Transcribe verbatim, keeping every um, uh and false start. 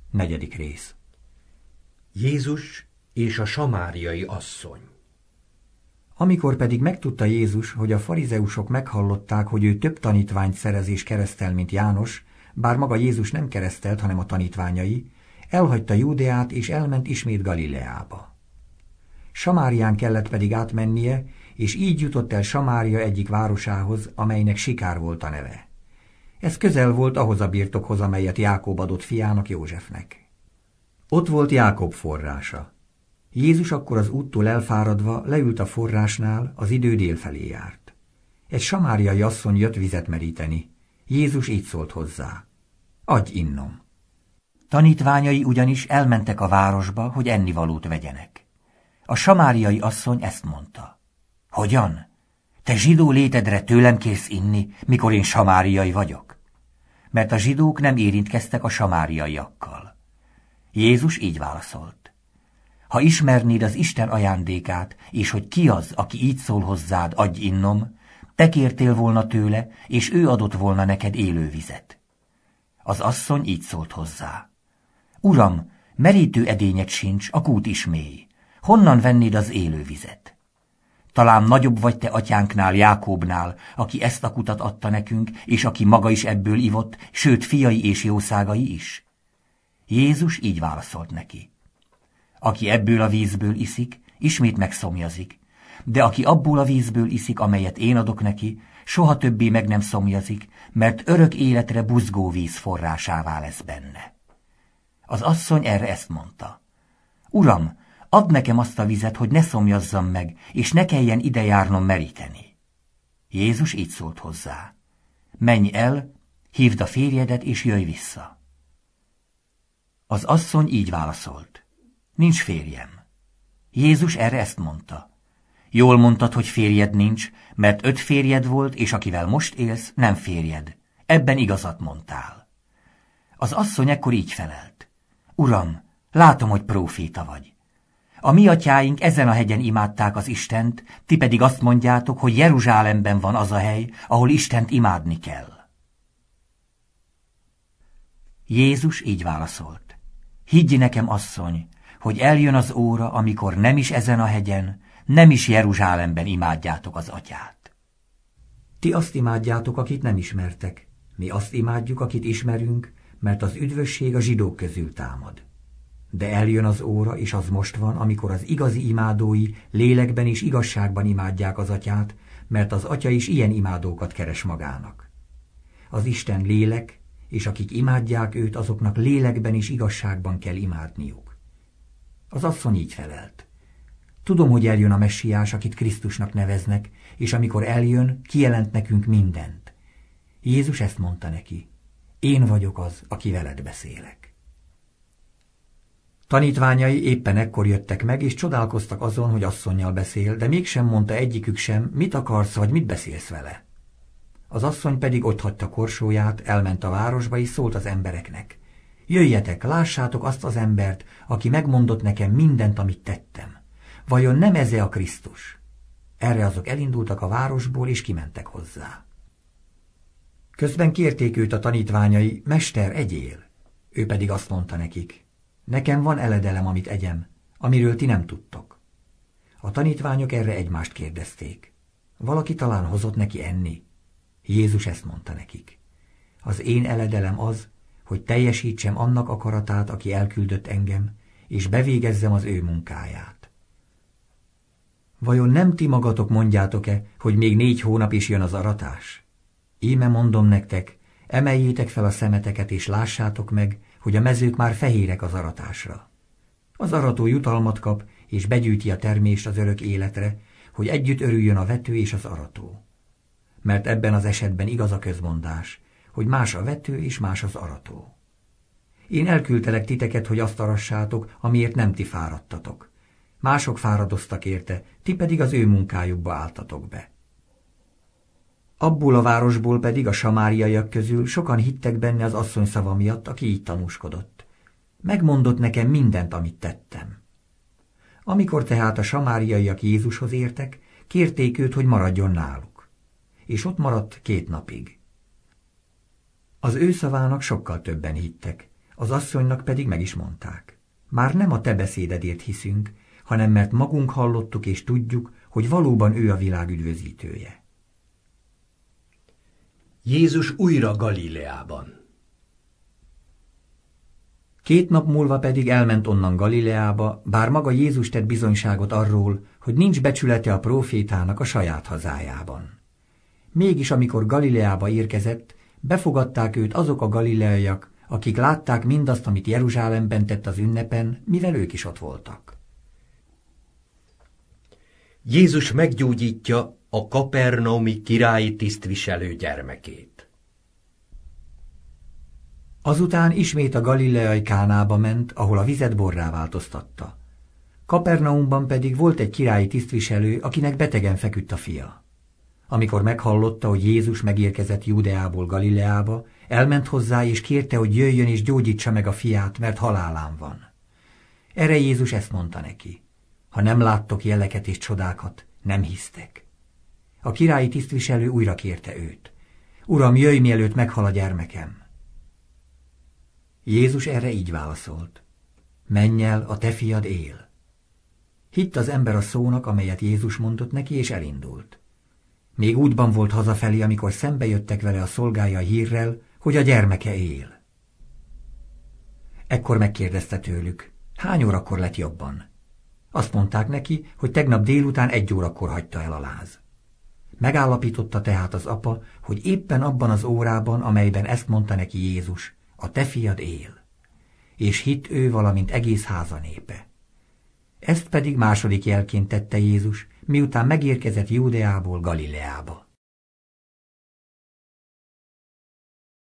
Negyedik rész. Jézus és a samáriai asszony. Amikor pedig megtudta Jézus, hogy a farizeusok meghallották, hogy ő több tanítványt szerez és keresztel, mint János, bár maga Jézus nem keresztelt, hanem a tanítványai, elhagyta Júdeát és elment ismét Galileába. Samárián kellett pedig átmennie, és így jutott el Samária egyik városához, amelynek Sikár volt a neve. Ez közel volt ahhoz a birtokhoz, amelyet Jákob adott fiának, Józsefnek. Ott volt Jákob forrása. Jézus akkor az úttól elfáradva leült a forrásnál, az idő délfelé járt. Egy samáriai asszony jött vizet meríteni. Jézus így szólt hozzá: adj innom. Tanítványai ugyanis elmentek a városba, hogy ennivalót vegyenek. A samáriai asszony ezt mondta: hogyan? Te zsidó létedre tőlem kérsz inni, mikor én samáriai vagyok? Mert a zsidók nem érintkeztek a samáriaiakkal. Jézus így válaszolt: ha ismernéd az Isten ajándékát, és hogy ki az, aki így szól hozzád, adj innom, te kértél volna tőle, és ő adott volna neked élő vizet. Az asszony így szólt hozzá: Uram, merítő edényed sincs, a kút is mély. Honnan vennéd az élő vizet? Talán nagyobb vagy te atyánknál, Jákóbnál, aki ezt a kutat adta nekünk, és aki maga is ebből ivott, sőt fiai és jószágai is? Jézus így válaszolt neki: aki ebből a vízből iszik, ismét megszomjazik, de aki abból a vízből iszik, amelyet én adok neki, soha többé meg nem szomjazik, mert örök életre buzgó víz forrásává lesz benne. Az asszony erre ezt mondta: Uram, add nekem azt a vizet, hogy ne szomjazzam meg, és ne kelljen ide járnom meríteni. Jézus így szólt hozzá: menj el, hívd a férjedet, és jöjj vissza. Az asszony így válaszolt: nincs férjem. Jézus erre ezt mondta: jól mondtad, hogy férjed nincs, mert öt férjed volt, és akivel most élsz, nem férjed. Ebben igazat mondtál. Az asszony ekkor így felelt: Uram, látom, hogy próféta vagy. A mi atyáink ezen a hegyen imádták az Istent, ti pedig azt mondjátok, hogy Jeruzsálemben van az a hely, ahol Istent imádni kell. Jézus így válaszolt: higgy nekem, asszony, hogy eljön az óra, amikor nem is ezen a hegyen, nem is Jeruzsálemben imádjátok az atyát. Ti azt imádjátok, akit nem ismertek, mi azt imádjuk, akit ismerünk, mert az üdvösség a zsidók közül támad. De eljön az óra, és az most van, amikor az igazi imádói lélekben és igazságban imádják az atyát, mert az atya is ilyen imádókat keres magának. Az Isten lélek, és akik imádják őt, azoknak lélekben és igazságban kell imádniuk. Az asszony így felelt: tudom, hogy eljön a messiás, akit Krisztusnak neveznek, és amikor eljön, kijelent nekünk mindent. Jézus ezt mondta neki: én vagyok az, aki veled beszélek. Tanítványai éppen ekkor jöttek meg, és csodálkoztak azon, hogy asszonnyal beszél, de mégsem mondta egyikük sem, mit akarsz, vagy mit beszélsz vele. Az asszony pedig otthagyta korsóját, elment a városba, és szólt az embereknek: jöjjetek, lássátok azt az embert, aki megmondott nekem mindent, amit tettem. Vajon nem ez-e a Krisztus? Erre azok elindultak a városból, és kimentek hozzá. Közben kérték őt a tanítványai: mester, egyél. Ő pedig azt mondta nekik: nekem van eledelem, amit egyem, amiről ti nem tudtok. A tanítványok erre egymást kérdezték: valaki talán hozott neki enni? Jézus ezt mondta nekik: az én eledelem az, hogy teljesítsem annak akaratát, aki elküldött engem, és bevégezzem az ő munkáját. Vajon nem ti magatok mondjátok-e, hogy még négy hónap is jön az aratás? Íme mondom nektek, emeljétek fel a szemeteket, és lássátok meg, hogy a mezők már fehérek az aratásra. Az arató jutalmat kap, és begyűjti a termést az örök életre, hogy együtt örüljön a vető és az arató. Mert ebben az esetben igaz a közmondás, hogy más a vető és más az arató. Én elküldtelek titeket, hogy azt arassátok, amiért nem ti fáradtatok. Mások fáradoztak érte, ti pedig az ő munkájukba álltatok be. Abból a városból pedig a samáriaiak közül sokan hittek benne az asszony szava miatt, aki így tanúskodott: megmondott nekem mindent, amit tettem. Amikor tehát a samáriaiak Jézushoz értek, kérték őt, hogy maradjon náluk. És ott maradt két napig. Az ő szavának sokkal többen hittek, Az asszonynak pedig meg is mondták: már nem a te beszédedért hiszünk, hanem mert magunk hallottuk és tudjuk, hogy valóban ő a világ üdvözítője. Jézus újra Galileában. Két nap múlva pedig elment onnan Galileába, bár maga Jézus tett bizonyságot arról, hogy nincs becsülete a prófétának a saját hazájában. Mégis amikor Galileába érkezett, befogadták őt azok a galileaiak, akik látták mindazt, amit Jeruzsálemben tett az ünnepen, mivel ők is ott voltak. Jézus meggyógyítja a kapernaumi királyi tisztviselő gyermekét. Azután ismét a galileai Kánába ment, ahol a vizet borrá változtatta. Kapernaumban pedig volt egy királyi tisztviselő, akinek betegen feküdt a fia. Amikor meghallotta, hogy Jézus megérkezett Júdeából Galileába, elment hozzá és kérte, hogy jöjjön és gyógyítsa meg a fiát, mert halálán van. Erre Jézus ezt mondta neki: ha nem láttok jeleket és csodákat, nem hisztek. A királyi tisztviselő újra kérte őt: Uram, jöjj, mielőtt meghal a gyermekem. Jézus erre így válaszolt: menj el, a te fiad él. Hitt az ember a szónak, amelyet Jézus mondott neki, és elindult. Még útban volt hazafelé, amikor szembe jöttek vele a szolgái a hírrel, hogy a gyermeke él. Ekkor megkérdezte tőlük: hány órakor lett jobban? Azt mondták neki, hogy tegnap délután egy órakor hagyta el a láz. Megállapította tehát az apa, hogy éppen abban az órában, amelyben ezt mondta neki Jézus: a te fiad él. És hitt ő, valamint egész háza népe. Ezt pedig második jelként tette Jézus, miután megérkezett Júdeából Galileába.